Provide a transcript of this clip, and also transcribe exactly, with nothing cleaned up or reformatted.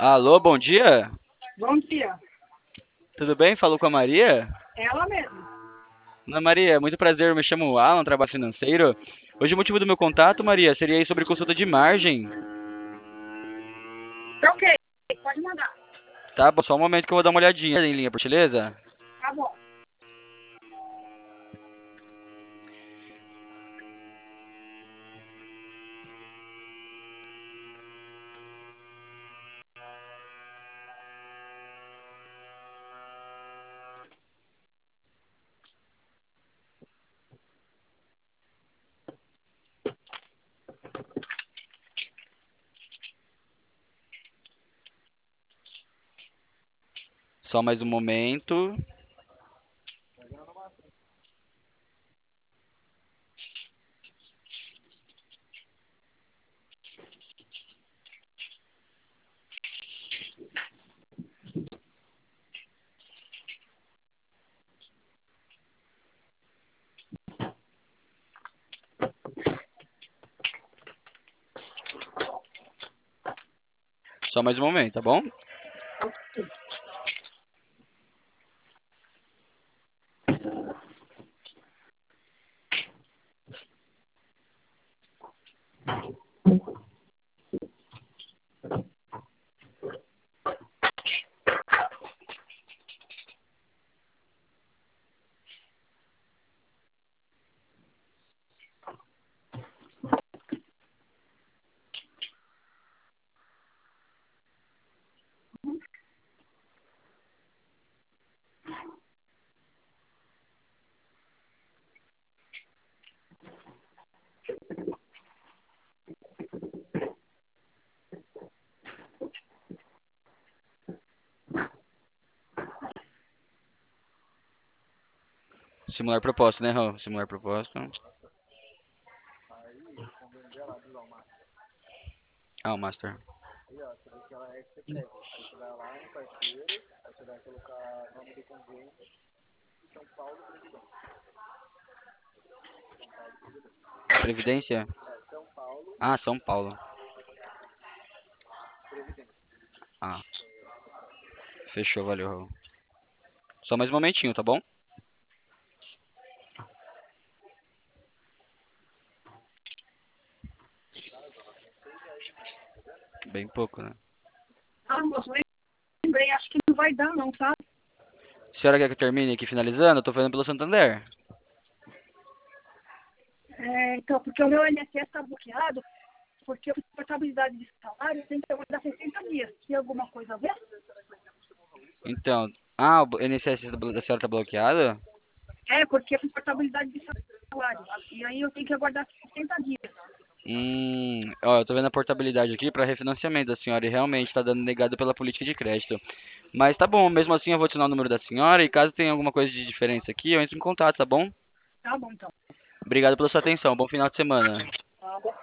Alô, bom dia. Bom dia. Tudo bem? Falou com a Maria? Ela mesma. Ana Maria, muito prazer. Eu me chamo Alan, trabalho financeiro. Hoje o motivo do meu contato, Maria, seria aí sobre consulta de margem. Troquei. Pode mandar. Tá bom, só um momento que eu vou dar uma olhadinha em linha, por gentileza. Tá bom. Só mais um momento. Só mais um momento, tá bom? Simular proposta, né, Raul? Simular proposta. Ah, o master. Previdência? Ah, São Paulo. Ah, fechou, valeu, Raul. Só mais um momentinho, tá bom? Bem pouco, né? Ah, moço, lembrei. Acho que não vai dar, não, sabe? A senhora quer que eu termine aqui finalizando? Eu tô fazendo pelo Santander. É, então, porque o meu I N S S está bloqueado, porque a portabilidade de salário tem que aguardar sessenta dias. Tem alguma coisa a ver? Então, ah, o I N S S da da senhora tá bloqueado? É, porque a portabilidade de salário. E aí eu tenho que aguardar sessenta dias. Hum, ó, eu tô vendo a portabilidade aqui para refinanciamento da senhora e realmente tá dando negado pela política de crédito. Mas tá bom, mesmo assim eu vou adicionar o número da senhora e caso tenha alguma coisa de diferença aqui, eu entro em contato, tá bom? Tá bom, então. Obrigado pela sua atenção. Bom final de semana. Tá bom.